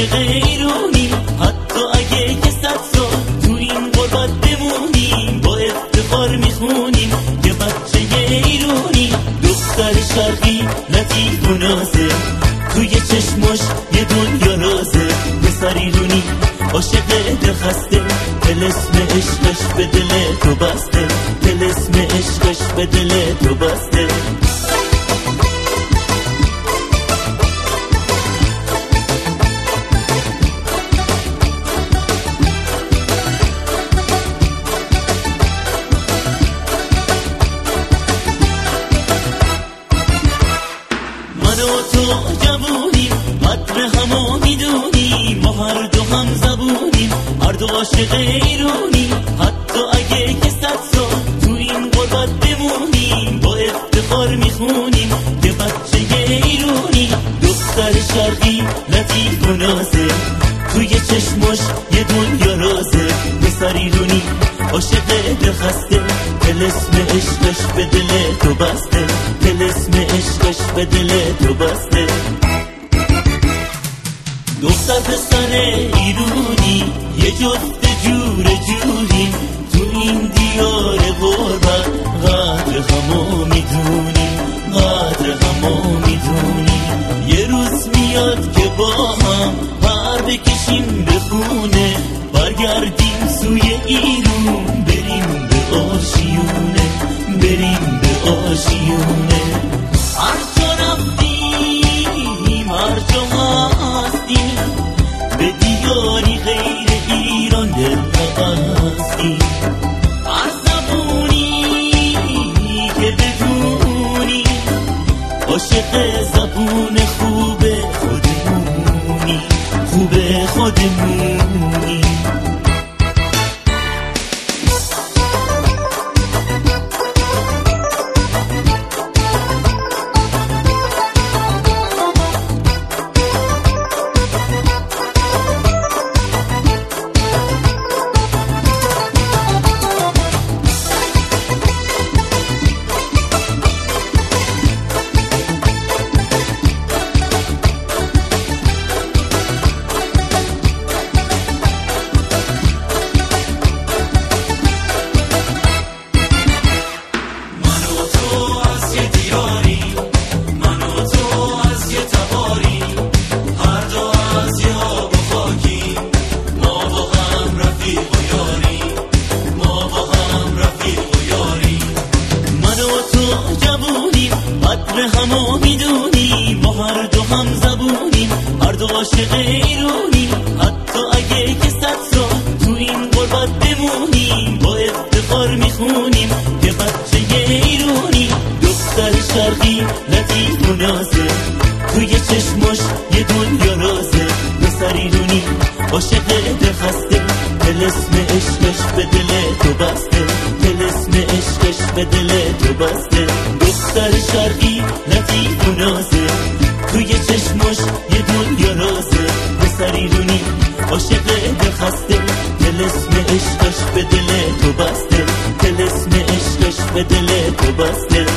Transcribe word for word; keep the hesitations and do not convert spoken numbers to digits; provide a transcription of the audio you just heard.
عاشق ایرونی، حتی اگه که صد سال تو این غربت بمونیم با افتخار میخونیم یه بچه ایرونی. دختر شرقی لطیف و نازه، توی چشماش یه دنیا رازه. پسر ایرونی عاشق دلخسته، طلسم عشقش به دل تو بسته، طلسم عشقش به دل تو بسته. من و تو جوونیم، قدر همو میدونیم، ما هر دو هم زبونیم، هر دو عاشق ایرونی. حتی اگه که صد سال تو این غربت بمونیم با افتخار میخونیم که بچه ایرونی. دختر شرقی لطیف و نازه، توی چشماش یه دنیا رازه. پسر ایرونی عاشق دلخسته، طلسم عشقش به دل تو بسته، طلسم عشقش به دل تو بسته. دختر پسر ایرونی یه جفت جور جوریم، تو این دیار غربت قدر همو میدونیم، قدر همو میدونیم. یه روز میاد که با هم پر بکشیم به خونه، برگردیم سوی ایرون، بریم به آشیونه، بریم به آشیونه. هر جا رفتیم، هر جا هستیم، به دیاری غیر ایران دل نبستیم. هر زبونی که بدونی، عاشق زبون خوب خودمونی، خوب خودمونی. قدر همو میدونیم، ما هر دو هم زبونیم، هر دو عاشق ایرونی. حتی اگه که صد سال تو این غربت بمونیم با افتخار میخونیم که بچه ایرونی. دختر شرقی لطیف و نازه، توی چشماش یه دنیا رازه. پسر ایرونی عاشق دلخسته، طلسم عشقش به دل تو بسته، طلسم عشقش به دل تو بسته. دختر شرقی لطیف و نازه، توی چشماش یه دنیا رازه. پسر ایرونی عاشق دلخسته، طلسم عشقش به دل تو بسته، طلسم عشقش به دل تو بسته.